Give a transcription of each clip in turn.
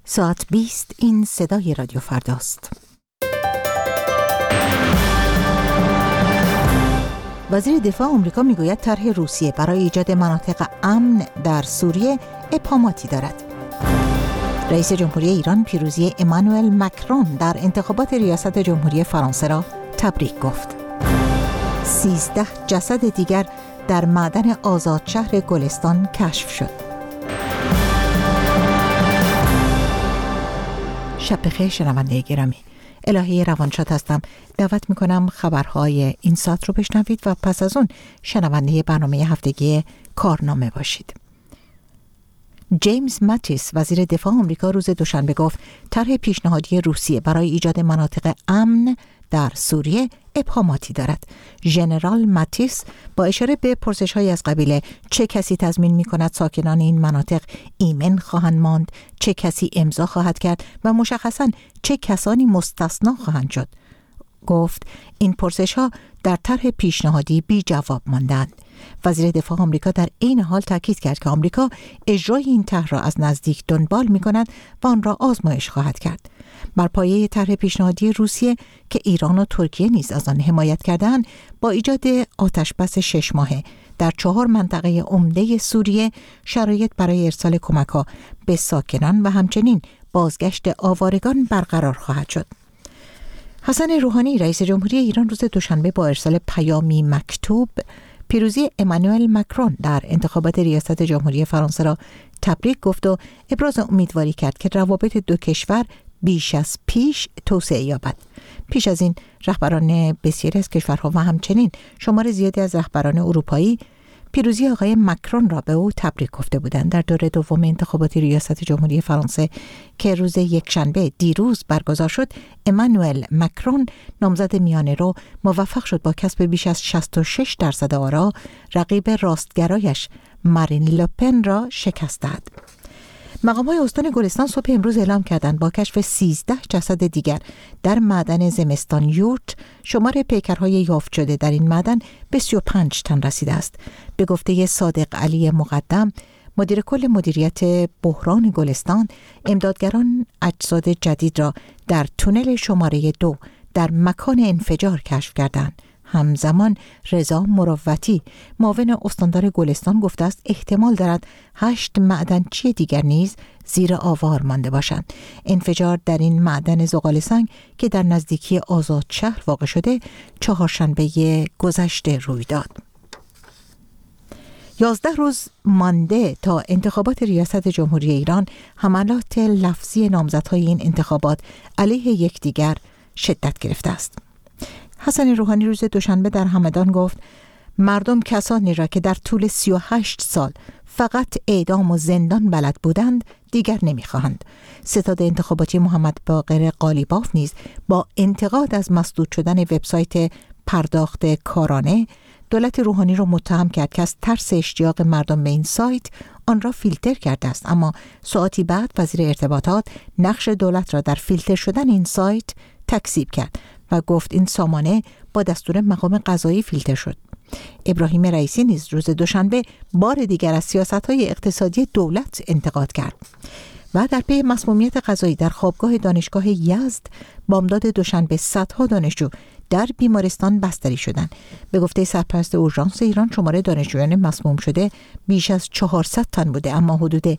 ساعت 20 این صدای رادیو فرداست. وزیر دفاع آمریکا میگوید طرح روسیه برای ایجاد مناطق امن در سوریه ابهاماتی دارد. رئیس جمهوری ایران پیروزی امانوئل مکرون در انتخابات ریاست جمهوری فرانسه را تبریک گفت. 13 جسد دیگر در معدن آزاد شهر گلستان کشف شد. شب بخیر شنونده گرامی، الهی روانشاد هستم. دعوت میکنم خبرهای این ساعت رو بشنوید و پس از اون شنونده برنامه هفتگی کارنامه باشید. جیمز ماتیس وزیر دفاع آمریکا روز دوشنبه گفت طرح پیشنهادی روسیه برای ایجاد مناطق امن در سوریه ابهاماتی دارد. ژنرال ماتیس با اشاره به پرسش‌های از قبیل چه کسی تضمین می‌کند ساکنان این مناطق ایمن خواهند ماند، چه کسی امضا خواهد کرد و مشخصاً چه کسانی مستثنا خواهند شد، گفت این پرسش‌ها در طرح پیشنهادی بی جواب ماندند. وزیر دفاع آمریکا در این حال تاکید کرد که آمریکا اجرای این طرح را از نزدیک دنبال می‌کند و آن را آزمایش خواهد کرد. بر پایه طرح پیشنهادی روسیه که ایران و ترکیه نیز از آن حمایت کردند، با ایجاد آتشبس 6 ماهه در 4 منطقه عمده سوریه شرایط برای ارسال کمک‌ها به ساکنان و همچنین بازگشت آوارگان برقرار خواهد شد. حسن روحانی رئیس جمهوری ایران روز دوشنبه با ارسال پیامی مکتوب پیروزی امانوئل مکرون در انتخابات ریاست جمهوری فرانسه را تبریک گفت و ابراز امیدواری کرد که روابط دو کشور بیش از پیش توسعه یابد. پیش از این رهبران بسیاری از کشورها و همچنین شمار زیادی از رهبران اروپایی پیروزی آقای مکرون را به او تبریک گفته بودند. در دوره دوم انتخابات ریاست جمهوری فرانسه که روز یکشنبه دیروز برگزار شد، امانوئل مکرون نامزد میانه رو موفق شد با کسب بیش از 66% آرا رقیب راستگرایش مارین لوپن را شکست داد. مقام‌های استان گلستان صبح امروز اعلام کردند با کشف 13 جسد دیگر در معدن زمستان یورت شمار پیکرهای یافت شده در این معدن به 35 تن رسیده است. به گفته صادق علی مقدم مدیر کل مدیریت بحران گلستان، امدادگران اجساد جدید را در تونل شماره 2 در مکان انفجار کشف کردند. همزمان رضا مروتی معاون استاندار گلستان گفته است احتمال دارد 8 معدنچی دیگر نیز زیر آوار مانده باشند. انفجار در این معدن زغال سنگ که در نزدیکی آزاد شهر واقع شده چهارشنبه گذشته روی داد. 11 روز مانده تا انتخابات ریاست جمهوری ایران، حملات لفظی نامزدهای این انتخابات علیه یکدیگر شدت گرفته است. حسن روحانی روز دوشنبه در همدان گفت مردم کسانی را که در طول 38 سال فقط اعدام و زندان بلد بودند دیگر نمیخواهند. ستاد انتخاباتی محمد باقر قالیباف نیز با انتقاد از مسدود شدن وبسایت پرداخت کارانه دولت روحانی را متهم کرد که از ترس اشتیاق مردم به این سایت آن را فیلتر کرده است. اما ساعتی بعد وزیر ارتباطات نقش دولت را در فیلتر شدن این سایت تکذیب کرد و گفت این سامانه با دستور مقام قضایی فیلتر شد. ابراهیم رئیسی نیز روز دوشنبه بار دیگر از سیاست‌های اقتصادی دولت انتقاد کرد و در پی مسمومیت غذایی در خوابگاه دانشگاه یزد بامداد دوشنبه صدها دانشجو در بیمارستان بستری شدند. به گفته سرپرست اورژانس ایران شمار دانشجویان مسموم شده بیش از 400 تن بوده، اما حدود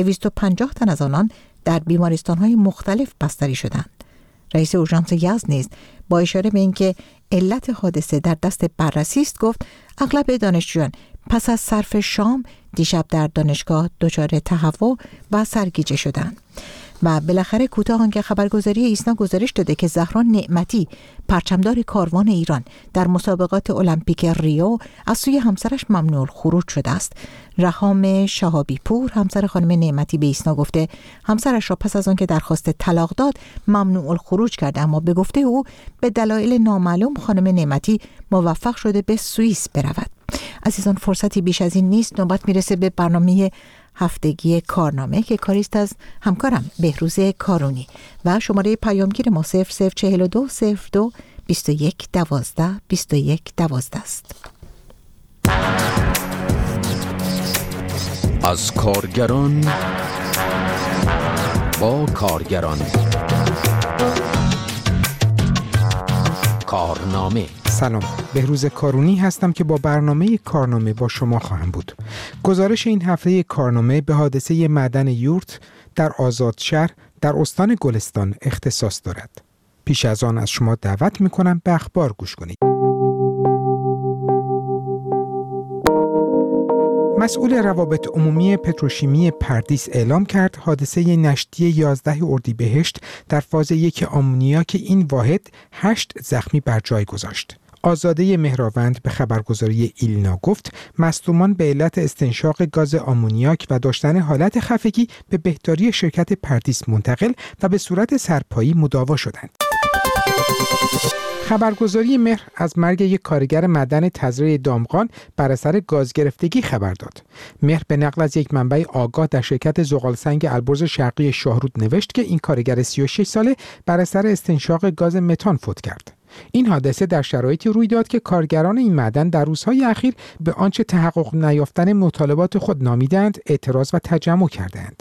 250 تن از آنان در بیمارستان‌های مختلف بستری شدند. رئیس اورژانس یزد نیز با اشاره به اینکه علت حادثه در دست بررسی است گفت اغلب دانشجویان پس از صرف شام دیشب در دانشگاه دچار تهوع و سرگیجه شدند. و بالاخره کوتاه آنکه خبرگزاری ایسنا گزارش داده که زهرا نعمتی پرچمدار کاروان ایران در مسابقات المپیک ریو از سوی همسرش ممنوع الخروج شده است. رهام شهابی پور همسر خانم نعمتی به ایسنا گفته همسرش را پس از آنکه درخواست طلاق داد ممنوع الخروج کرده، اما به گفته او به دلایل نامعلوم خانم نعمتی موفق شده به سوئیس برود. عزیزان فرصتی بیش از این نیست. نوبت میرسه به برنامه هفتگی کارنامه که کاریست از همکارم بهروز کارونی و شماره پیامگیر ما 0042 02 21 12 21 12 است. از کارگران با کارگران. کارنامه. سلام، بهروز کارونی هستم که با برنامه کارنامه با شما خواهم بود. گزارش این هفته کارنامه به حادثه معدن یورت در آزادشهر در استان گلستان اختصاص دارد. پیش از آن از شما دعوت می‌کنم به اخبار گوش کنید. مسئول روابط عمومی پتروشیمی پردیس اعلام کرد حادثه نشتی 11 اردیبهشت در فاز 1 آمونیاک این واحد 8 زخمی بر جای گذاشت. آزاده مهراوند به خبرگزاری ایلنا گفت مصدومان به علت استنشاق گاز آمونیاک و داشتن حالت خفگی به بهداری شرکت پردیس منتقل و به صورت سرپایی مداوا شدند. خبرگزاری مهر از مرگ یک کارگر معدن تزریع دامغان بر اثر گاز گرفتگی خبر داد. مهر به نقل از یک منبع آگاه در شرکت زغالسنگ البرز شرقی شاهرود نوشت که این کارگر 36 ساله بر اثر استنشاق گاز متان فوت کرد. این حادثه در شرایطی روی داد که کارگران این معدن در روزهای اخیر به آنچه تحقق نیافتن مطالبات خود نامیدند اعتراض و تجمع کردند.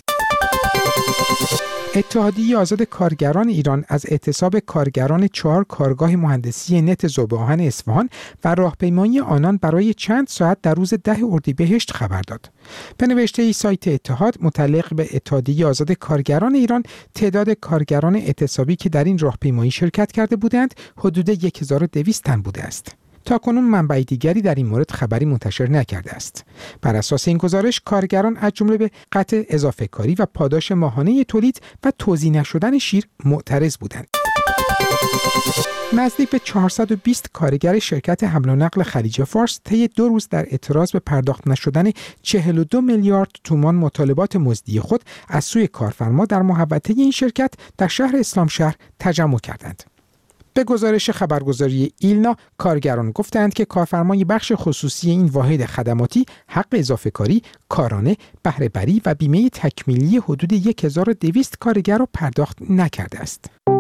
اتحادیه آزاد کارگران ایران از اعتصاب کارگران 4 کارگاه مهندسی نت ذوب آهن اصفهان و راهپیمایی آنان برای چند ساعت در روز 10 اردیبهشت خبر داد. به نوشته سایت اتحاد متعلق به اتحادیه آزاد کارگران ایران، تعداد کارگران اعتصابی که در این راهپیمایی شرکت کرده بودند حدود 1200 تن بوده است. تاکنون منبع دیگری در این مورد خبری منتشر نکرده است. بر اساس این گزارش کارگران از جمله به قطع اضافه کاری و پاداش ماهانه تولید و توزیع نشدن شیر معترض بودند. نزدیک به 420 کارگر شرکت حمل و نقل خلیج فارس طی 2 روز در اعتراض به پرداخت نشدن 42 میلیارد تومان مطالبات مزدی خود از سوی کارفرما در محوطه این شرکت در شهر اسلامشهر تجمع کردند. به گزارش خبرگزاری ایلنا، کارگران گفتند که کارفرمای بخش خصوصی این واحد خدماتی حق اضافه کاری، کارانه، بهره بری و بیمه تکمیلی حدود 1200 کارگر را پرداخت نکرده است.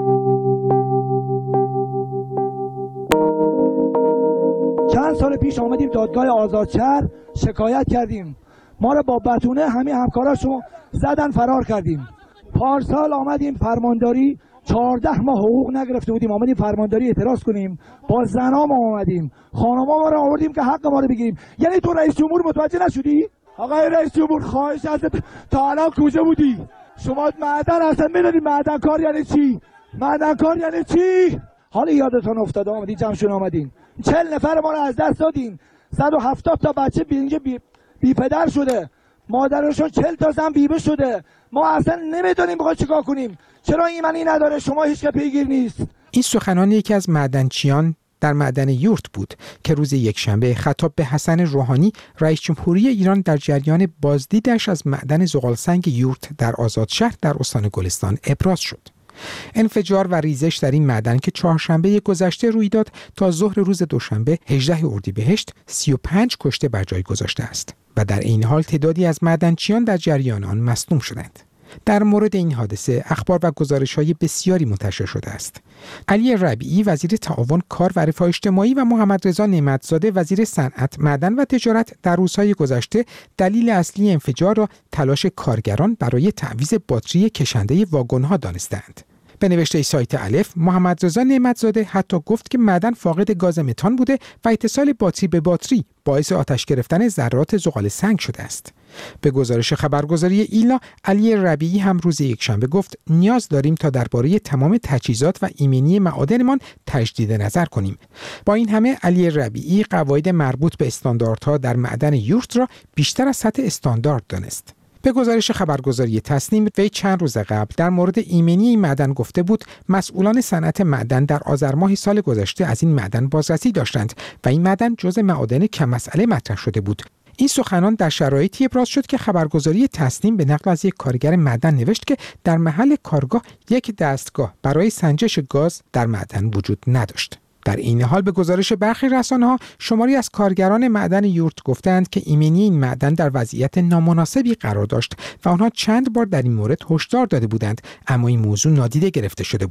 چند سال پیش آمدیم دادگاه آزادشهر شکایت کردیم. ما را با بتونه همین همکاراشو زدن فرار کردیم. پارسال آمدیم فرمانداری 14 ماه حقوق نگرفته بودیم، آمدیم فرمانداری اعتراض کنیم، با زنام آمدیم، خانما ما رو آوردیم که حق ما رو بگیریم. یعنی تو رئیس جمهور متوجه نشدی؟ آقای رئیس جمهور خواهش ازت تا الان کجا بودی؟ شما معدن اصلا میدونی معدن کار یعنی چی؟ معدن کار یعنی چی؟ حالا یادتون افتاده آمدین جمعشون آمدین 40 نفر ما رو از دست دادین، 170 تا بچه اینجا بی پدر شده، مادرشون 40 تا زن بیبه شده. ما اصلا نمیدونیم بخواد چیکار کنیم. چرا ایمنی نداره؟ شما هیچ که پیگیر نیست. این سخنان یکی از معدنچیان در معدن یورت بود که روز یکشنبه خطاب به حسن روحانی رئیس جمهوری ایران در جریان بازدیدش از معدن زغالسنگ یورت در آزادشهر در استان گلستان ابراز شد. انفجار و ریزش در این معدن که چهارشنبه گذشته روی داد تا ظهر روز دوشنبه 18 اردیبهشت 35 کشته بر جای گذاشته است و در این حال تعدادی از معدنچیان در جریان آن مصدوم شدند. در مورد این حادثه اخبار و گزارش‌های بسیاری منتشر شده است. علی ربیعی وزیر تعاون کار و رفاه اجتماعی و محمد رضا نعمت‌زاده وزیر صنعت، معدن و تجارت در روزهای گذشته دلیل اصلی انفجار را تلاش کارگران برای تعویض باتری کشنده واگن‌ها دانستند. به نوشته سایت الف، محمد رضا نعمت‌زاده حتی گفت که معدن فاقد گاز متان بوده و اتصال باتری به باتری باعث آتش گرفتن ذرات زغال سنگ شده است. به گزارش خبرگزاری ایلنا، علی ربیعی هم روز یکشنبه گفت نیاز داریم تا درباره تمام تجهیزات و ایمنی معادنمان تجدید نظر کنیم. با این همه علی ربیعی قواعد مربوط به استانداردها در معدن یورت را بیشتر از سطح استاندارد دانست. به گزارش خبرگزاری تصنیم، وی چند روز قبل در مورد ایمنی این معدن گفته بود مسئولان صنعت معدن در آذر ماه سال گذشته از این معدن بازرسی داشتند و این معدن جزء معادن کم مسئله مطرح شده بود. این سخنان در شرایطی ابراز شد که خبرگزاری تصنیم به نقل از یک کارگر معدن نوشت که در محل کارگاه یک دستگاه برای سنجش گاز در معدن وجود نداشت. در این حال به گزارش برخی رسانه‌ها شماری از کارگران معدن یورت گفتند که ایمنی این معدن در وضعیت نامناسبی قرار داشت و آنها چند بار در این مورد هشدار داده بودند، اما این موضوع نادیده گرفته شده بود.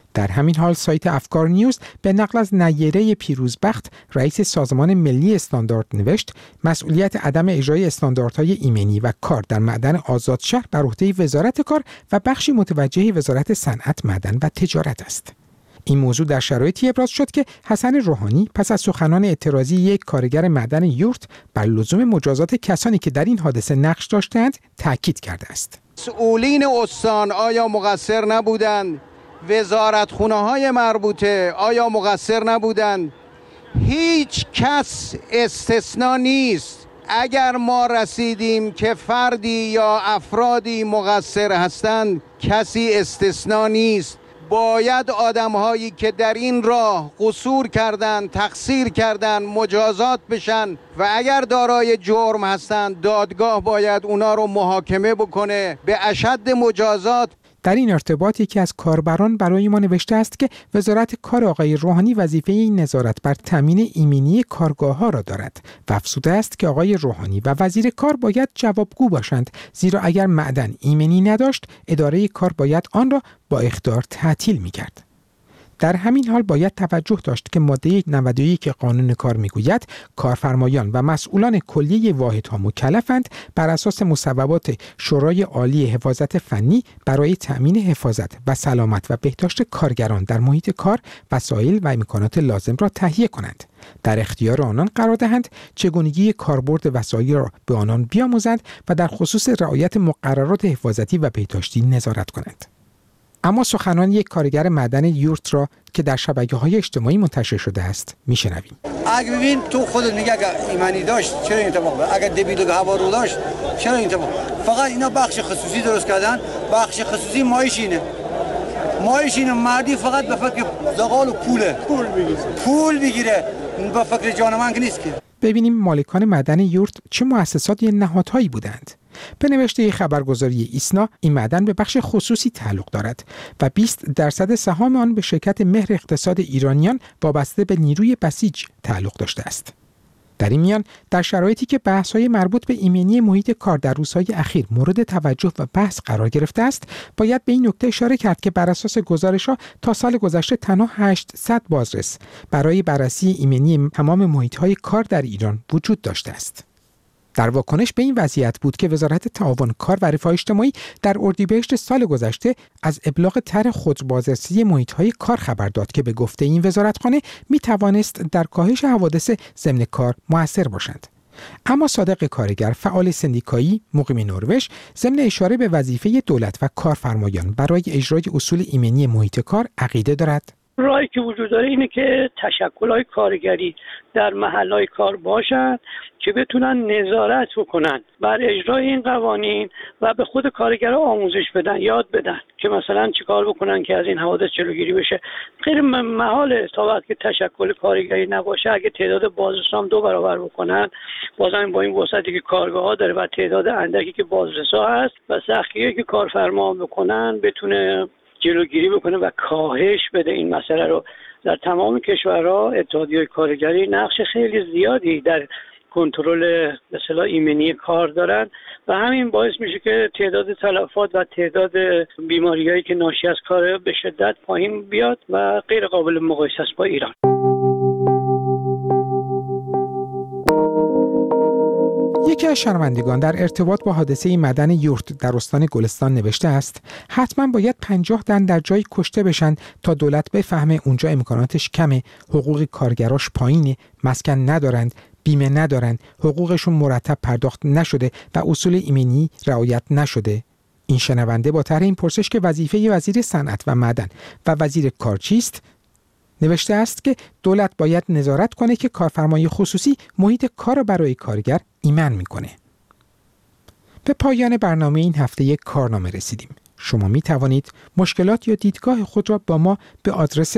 در همین حال سایت افکار نیوز به نقل از نیره پیروزبخت رئیس سازمان ملی استاندارد نوشت مسئولیت عدم اجرای استانداردهای ایمنی و کار در معدن آزادشهر بر عهده وزارت کار و بخشی متوجه وزارت صنعت، معدن و تجارت است. این موضوع در شرایطی ابراز شد که حسن روحانی پس از سخنان اعتراضی یک کارگر معدن یورت بر لزوم مجازات کسانی که در این حادثه نقش داشتند تاکید کرده است. مسئولین استان آیا مقصر نبودند؟ وزارتخونه‌های مربوطه آیا مقصر نبودند؟ هیچ کس استثنا نیست. اگر ما رسیدیم که فردی یا افرادی مقصر هستند، کسی استثنا نیست. باید آدم‌هایی که در این راه قصور کردند، تقصیر کردند، مجازات بشن و اگر دارای جرم هستند دادگاه باید اونا رو محاکمه بکنه به اشد مجازات. در این ارتباط یکی از کاربران برای ما نوشته است که وزارت کار آقای روحانی وظیفه نظارت بر تامین ایمنی کارگاه‌ها را دارد و افزوده است که آقای روحانی و وزیر کار باید جوابگو باشند، زیرا اگر معدن ایمنی نداشت اداره کار باید آن را با اخطار تعطیل می‌کرد. در همین حال باید توجه داشت که ماده 91 قانون کار میگوید کارفرمایان و مسئولان کلیه واحدها مکلفند بر اساس مصوبات شورای عالی حفاظت فنی برای تأمین حفاظت و سلامت و بهداشت کارگران در محیط کار وسایل و امکانات لازم را تهیه کنند. در اختیار آنان قرار دهند چگونگی کاربرد وسایل را به آنان بیاموزند و در خصوص رعایت مقررات حفاظتی و بهداشتی نظارت کنند. اما سخنان یک کارگر معدن یورت را که در شبکه‌های اجتماعی منتشر شده است میشنویم. اگه ببین تو خودت میگه اگه ایمنی داشت چرا این اتفاق افتاد؟ اگه دبیدو که هوا رو داشت چرا این اتفاق؟ فقط اینا بخش خصوصی درست کردن. بخش خصوصی مایشینه مردی فقط به فکر زغال و پول بگیره به فکر جان من که نیست که. ببینیم مالکان معدن یورت چه مؤسسات یا نهادهایی بودند. به نوشته خبرگزاری ایسنا این معدن به بخش خصوصی تعلق دارد و 20% سهام آن به شرکت مهر اقتصاد ایرانیان وابسته به نیروی بسیج تعلق داشته است. در این میان در شرایطی که بحث‌های مربوط به ایمنی محیط کار در روزهای اخیر مورد توجه و بحث قرار گرفته است، باید به این نکته اشاره کرد که بر اساس گزارش‌ها تا سال گذشته تنها 800 بازرس برای بررسی ایمنی تمام محیط‌های کار در ایران وجود داشته است. در واکنش به این وضعیت بود که وزارت تعاون کار و رفاه اجتماعی در اردیبهشت سال گذشته از ابلاغ طرح خودبازرسی محیط‌های کار خبر داد که به گفته این وزارتخانه می‌توانست در کاهش حوادث ضمن کار مؤثر باشند. اما صادق کارگر، فعال سندیکایی مقیم نروژ، ضمن اشاره به وظیفه دولت و کارفرمایان برای اجرای اصول ایمنی محیط کار عقیده دارد. راهی که وجود داره اینه که تشکل‌های کارگری در محل‌های کار باشند که بتونن نظارت بکنن بر اجرای این قوانین و به خود کارگرها آموزش بدن، یاد بدن که مثلا چیکار بکنن که از این حوادث جلوگیری بشه. غیر محاله تا وقتی که تشکل کارگری نباشه اگه تعداد بازرسان 2 برابر بکنن، بازم با این وسعتی که کارگاه‌ها داره و تعداد اندکی که بازرسا هست و سختگیری که کارفرما بکنن بتونه جلوگیری بکنه و کاهش بده این مسئله رو. در تمام کشورها اتحادیه‌های کارگری نقش خیلی زیادی در کنترل به اصطلاح ایمنی کار دارن و همین باعث میشه که تعداد تلفات و تعداد بیماریایی که ناشی از کار به شدت پایین بیاد و غیر قابل مقایسه است با ایران. یکی از شنوندگان در ارتباط با حادثه معدن یورت در استان گلستان نوشته است حتما باید 50 تن در جای کشته بشن تا دولت بفهمه اونجا امکاناتش کمه، حقوق کارگراش پایینه، مسکن ندارند، بیمه ندارند، حقوقشون مرتب پرداخت نشده و اصول ایمنی رعایت نشده. این شنونده با طرح این پرسش که وظیفه وزیر صنعت و معدن و وزیر کار چیست نوشته است که دولت باید نظارت کنه که کارفرمای خصوصی محیط کار را برای کارگر ایمن میکنه. به پایان برنامه این هفته یک کارنامه رسیدیم. شما می توانید مشکلات یا دیدگاه خود را با ما به آدرس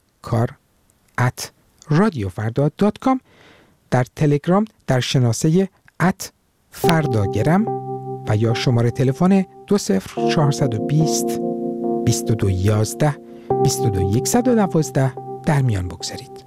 kar@radiofarda.com در تلگرام در شناسه @فرداگرم و یا شماره تلفن 20420 2211 22112 در میان بگذارید.